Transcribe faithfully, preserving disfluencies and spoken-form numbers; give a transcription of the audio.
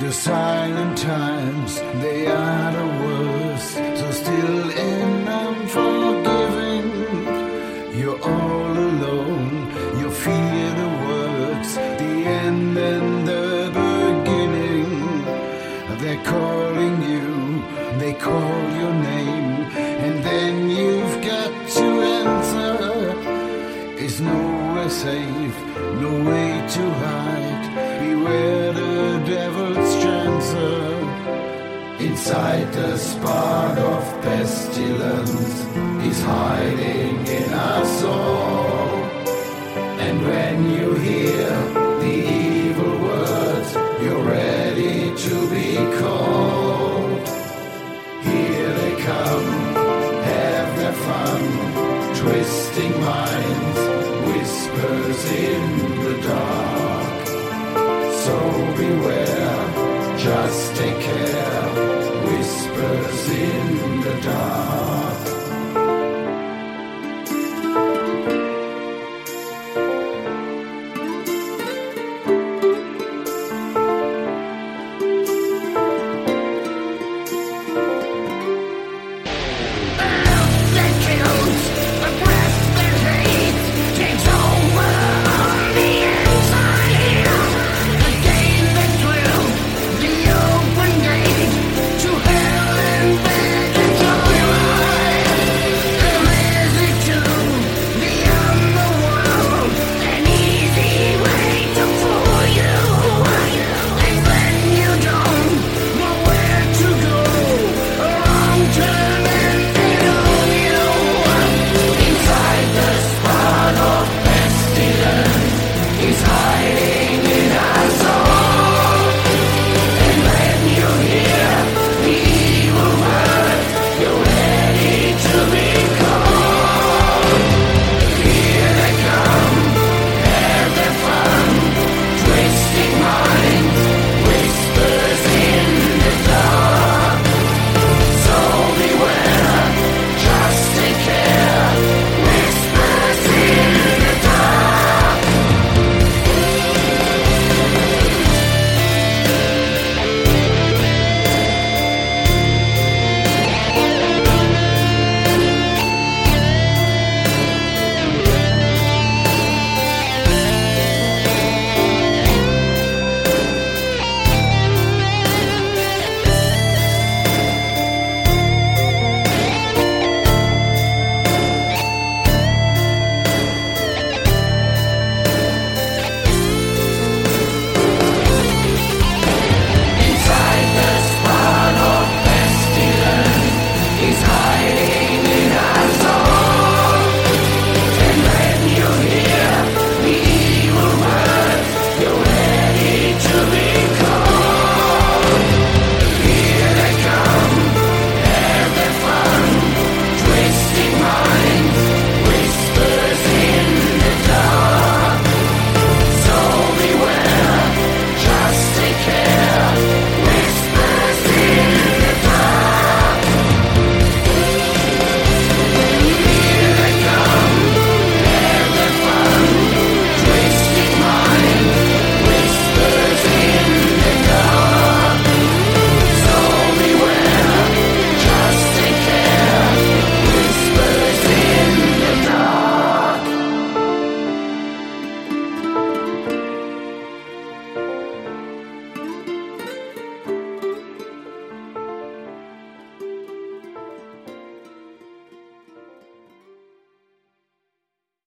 The silent times, they are the worst. So still in unforgiving, you're all alone. You fear the words, the end and the beginning. They're calling you, they call your name, and then you've got to answer. Is nowhere safe, no way to hide. Beware the devil's chancer. Inside the spark of pestilence is hiding in us all. And when you hear the evil words, you're ready to be called. Here they come, have their fun, twisting minds, whispers in the dark. So beware, just take care, whispers in the dark.